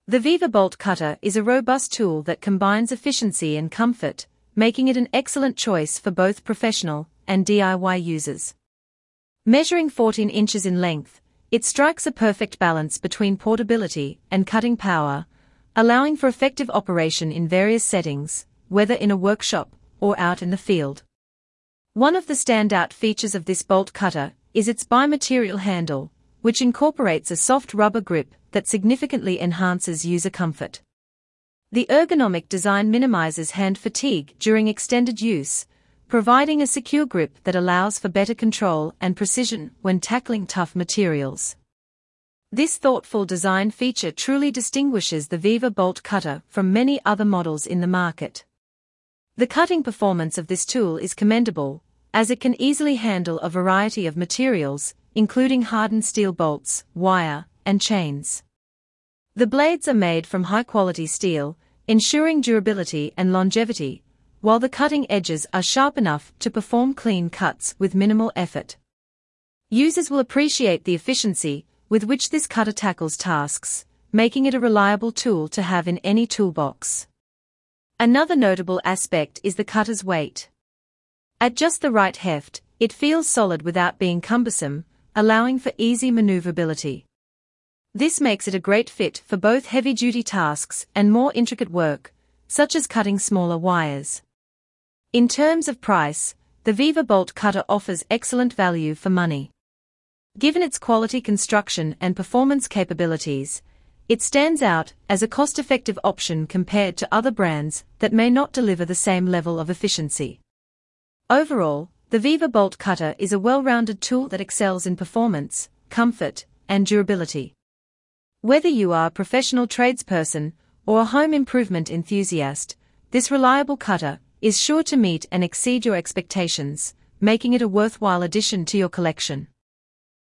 The Viva Bolt Cutter is a robust tool that combines efficiency and comfort, making it an excellent choice for both professional and DIY users. Measuring 14 inches in length, it strikes a perfect balance between portability and cutting power, allowing for effective operation in various settings, whether in a workshop or out in the field. One of the standout features of this bolt cutter is its bi-material handle, which incorporates a soft rubber grip that significantly enhances user comfort. The ergonomic design minimizes hand fatigue during extended use, providing a secure grip that allows for better control and precision when tackling tough materials. This thoughtful design feature truly distinguishes the Viva Bolt Cutter from many other models in the market. The cutting performance of this tool is commendable, as it can easily handle a variety of materials, including hardened steel bolts, wire, and chains. The blades are made from high-quality steel, ensuring durability and longevity, while the cutting edges are sharp enough to perform clean cuts with minimal effort. Users will appreciate the efficiency with which this cutter tackles tasks, making it a reliable tool to have in any toolbox. Another notable aspect is the cutter's weight. At just the right heft, it feels solid without being cumbersome, allowing for easy maneuverability. This makes it a great fit for both heavy-duty tasks and more intricate work, such as cutting smaller wires. In terms of price, the Viva Bolt Cutter offers excellent value for money. Given its quality construction and performance capabilities, it stands out as a cost-effective option compared to other brands that may not deliver the same level of efficiency. Overall, the Viva Bolt Cutter is a well-rounded tool that excels in performance, comfort, and durability. Whether you are a professional tradesperson or a home improvement enthusiast, this reliable cutter is sure to meet and exceed your expectations, making it a worthwhile addition to your collection.